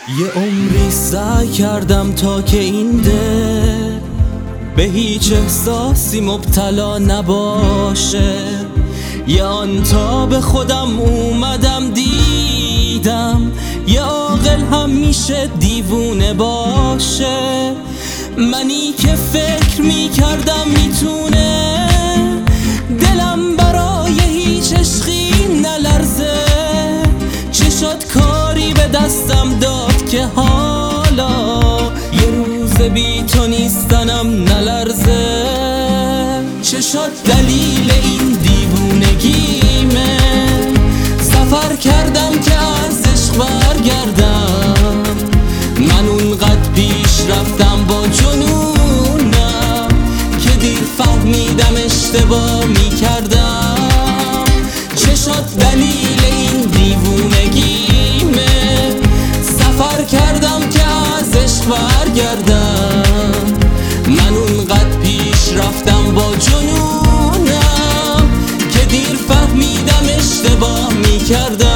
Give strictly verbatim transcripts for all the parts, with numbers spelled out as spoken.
یه عمری سعی کردم تا که این دل به هیچ احساسی مبتلا نباشه. یه آن تا به خودم اومدم دیدم یه عاقل هم میشه دیوونه باشه. منی که فکر میکردم میتونه دلم برای هیچ عشقی نلرزه، چه شد کاری به دستم داد که حالا یه روز بی تو نیستنم نلرزه. چه شد دلیل این دیوونگیمه؟ سفر کردم که از عشق برگردم، من اونقدر پیش رفتم با جنونم که دیر فهمیدم اشتباه میکردم. چه شد دلیل این دیوونگیمه؟ سفر کردم که از عشق برگردم، من اونقدر پیش رفتم با جنونم که دیر فهمیدم اشتباه میکردم.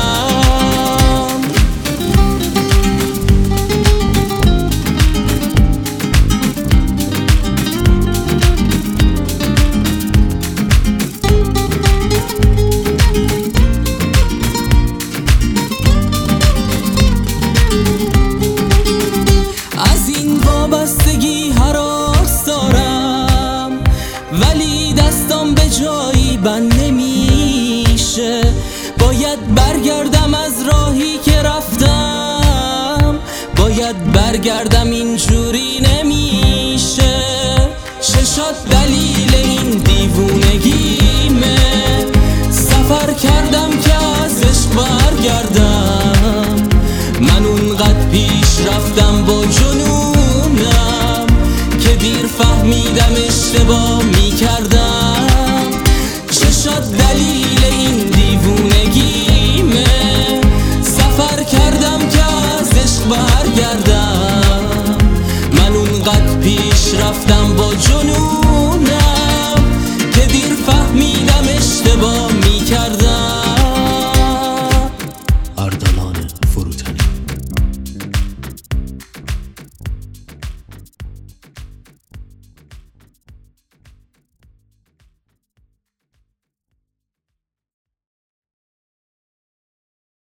وابستگی هراس دارم ولی دستم به جایی بند نمیشه. باید برگردم از راهی که رفتم، باید برگردم اینجوری نمیشه. چه شد دلیل این دیوونگیمه؟ سفر کردم که از عشق برگردم، من اونقدر پیش رفتم با جنون که دیر فهمیدم اشتباه